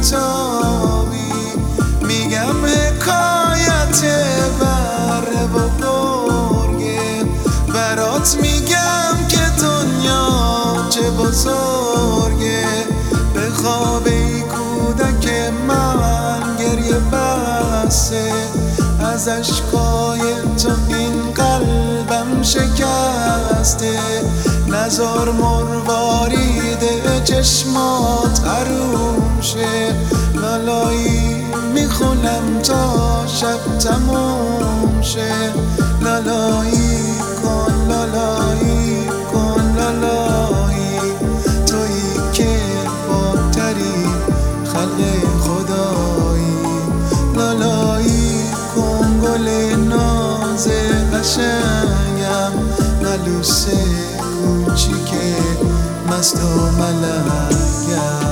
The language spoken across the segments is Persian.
بیتابی، میگم حکایت بره و گرگه، برات میگم که دنیا چه بزرگه. به خواب ای کودک من گریه بسته، از اشکای تو این قلبم شکسته. نزار مروارید چشمات حروم شه، لالایی میخونم تا شب تموم شه. لالایی کن لالایی کن لالایی، تویی که پاکتری خلق خدایی. لالایی کن گل ناز قشنگم، ملوس کوچیک مست و ملنگم.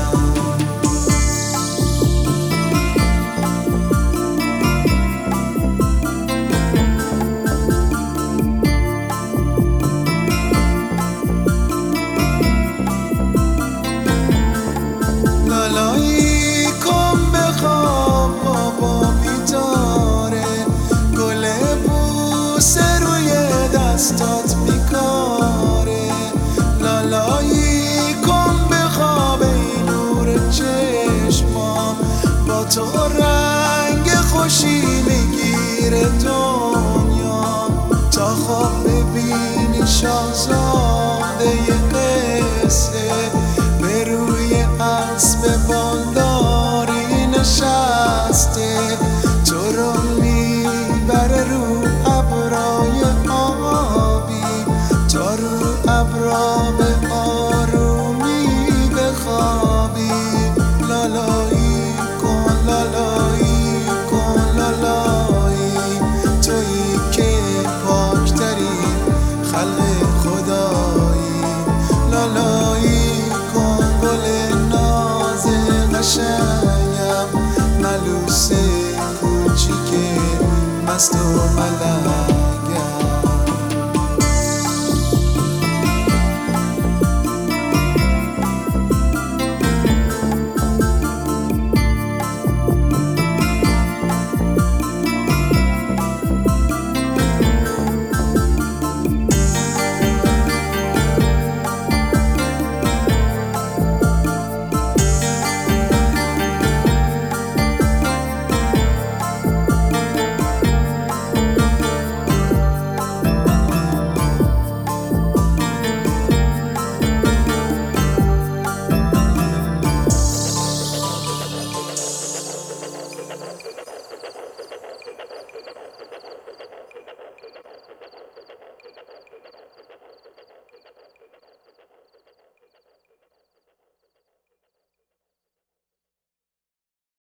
لالایی کن بخواب بابا بیداره، گل بوسه روی دستات میکاره. لالایی کن بخواب ای نور چشمام، با تو رنگ خوشی میگیره دنیا. تا خواب ببینی شاهزاده قصه، به روی اسب بالداری نشسته. تو رو میبره رو ابرای آبی، تا رو ابرا به آرومی بخوابی. لالایی کن لالایی کن لالایی، تویی که پاکتری خلق خدایی. لالایی کن گل ناز قشنگم، ملوس کوچیک مست و ملنگ.